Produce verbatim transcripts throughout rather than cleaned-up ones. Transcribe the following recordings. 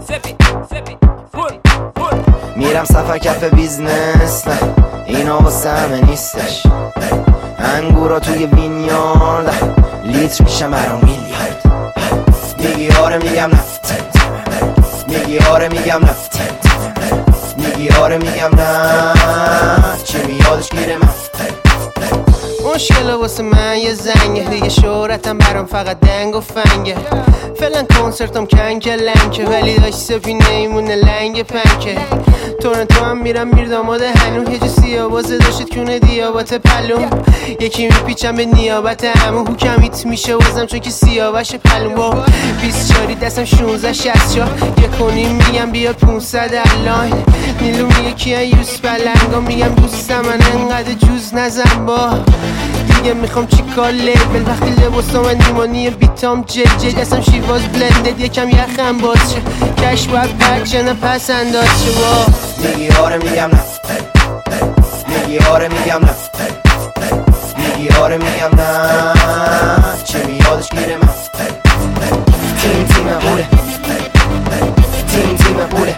میرم سفر کف بیزنس، نه اینا واسه همه نیستش. انگورا توی وینیارد لیتر میشم برام میلیارد. میگی آره میگم نه، میگی آره میگم نه، میگی آره میگم نه، چی میادش گیره من. مشکل واسه من یه زنگه، دیگه شهرتم برام فقط دنگ و فنگه. فعلا کنسرتم کنکه لنکه، ولی داشت سپینه ایمونه لنگ پنکه. تورنتو هم میرم میر داماده هنو، یه جو سیابازه داشتید کونه دیابات پلوم. یکی میپیچم به نیابت همو، هوکم هیت میشه وزم چون که سیابش پلوم. با بیست چاری دستم شونزه شست چار، یه کنیم میگم بیا پونصد الان. نیلو میگه کیه یوز بلنگا، میگم دوستم من انقدر جوز نزن. با دیگه میخوام چیکار لیبل وقتی لباسم من نیمانی بیتام جل جل. دستم شیواز بلندد یکم یخم باز شه، کش باید پک نه پس انداز شه. با میگی آره میگم نه، میگی آره میگم نه، میگی آره میگم نه، چه میادش گیره من. تیم تیم قوله، تیم تیم قوله،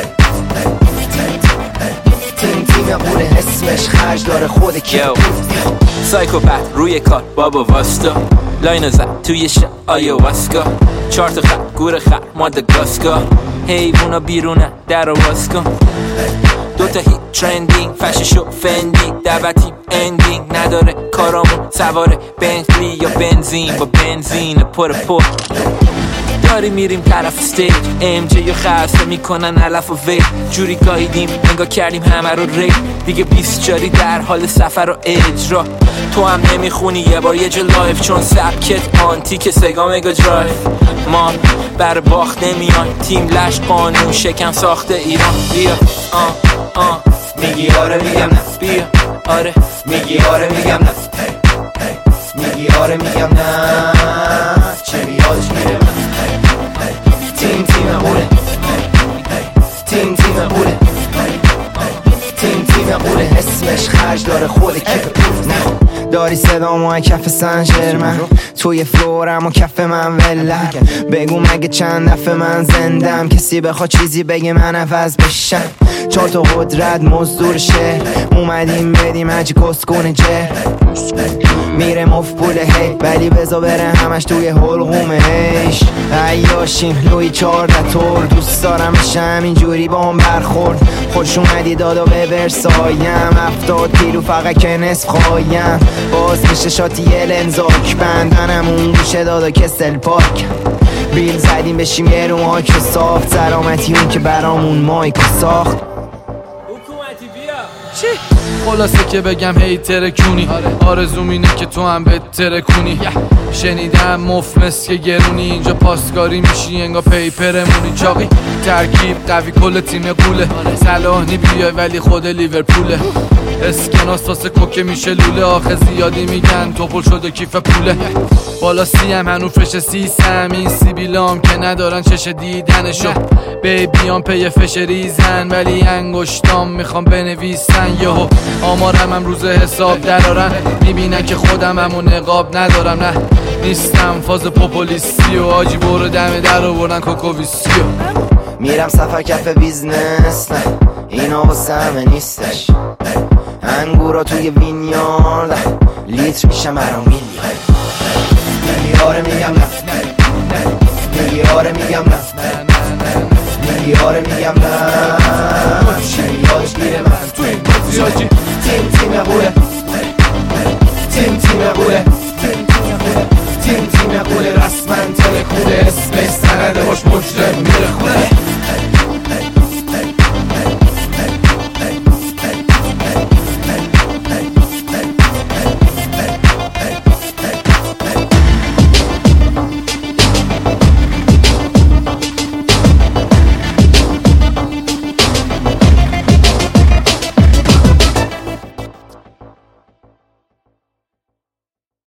تیم تیم قوله، اسمش خرج داره خود کی. سایکوپت روی کار بابا واستا، لاینو زد توی ش آیا واسکا. چهار تا خط گور خط ماداگاسکار، حیوونا بیرونه در واز کن. دوتا هیت ترندینگ فششو فندی، دعوتیم اندینگ نداره کارامون سواره بنتلی یا بنزین. با بنزین پر پر داری میریم طرف استیج، ام جی و خسته میکنن علف و وی. جوری گاییدیم انگا کردیم همه رو ری، دیگه بیست جاری در حال سفر و اجرا. تو هم نمیخونی یه بار یه جا لایف، چون سبکت آنتیک سگا مگا درایف. ما بر باخت نمیان، تیم لش قانون شکم ساخته ایران. بیا آه آه میگی آره میگم نه، بیا آره میگی آره میگم نه، میگی آره میگم نه، چه میادش گیره من. تیم تیم قوله، تیم تیم قوله، تیم تیم قوله، اسمش خرج داره خود کف پول. نه داری صدامو کف سنجرمن، توی فلورم و کف من ولم. بگو مگه چند دفعه من زندم، کسی بخواد چیزی بگه من عوض بشم. چهار تا قدرت مزدور شهر، اومدیم بدیم هجی کسکونه جه. میره مف پول هی، ولی بزا بره همش توی حلقومش. عیاشیم لوی چارده تور، دوست دارم بشه همینجوری با هم برخورد. خوش اومدی دادا به ورسایم، افتاد پیرو فقط که نصف خوایم. باز میشه شاتی یه لنزاک، بندنم اون گوشه دادا کسل پاک. بیل زدیم بشیم یه رو مایک و ساخت، سلامتی اون که برامون مایک و ساخت. چی؟ خلاصه که بگم هی ترکونی، آرزوم اینه که تو هم بهتره کنی. شنیدم مفلس که گرونی، اینجا پاسکاری میشی انگا پیپرمونی. چاقی ترکیب قوی کل تیم قوله، صلاحی بیای ولی خود لیورپوله. اسکناس واسه کوکه میشه لوله، آخه زیادی میگن توپل شده کیف پوله. بالا سی هم هنو فش سیسم، این سیبیلام که ندارن چش دیدنشو. بیبیان پی فش ریزن، ولی انگشتام میخوام بنویسن. یهو آمارم هم روز حساب درارن، میبینن که خودم همو نقاب ندارم. نه نیستم فاز پوپولیستی و آجی برو دم در آوردن کوکوویسیو. میرم سفر کف بیزنس، نه اینا واسه همه نیستش. انگورا توی وینیارد لیتر میشم برام میلیارد. میگی آره میگم نه، میگی آره میگم نه، میگی آره میگم نه، چی میادش گیره من. تو این بازی تیم تیم قوله، تیم تیم قوله، تیم تیم قوله،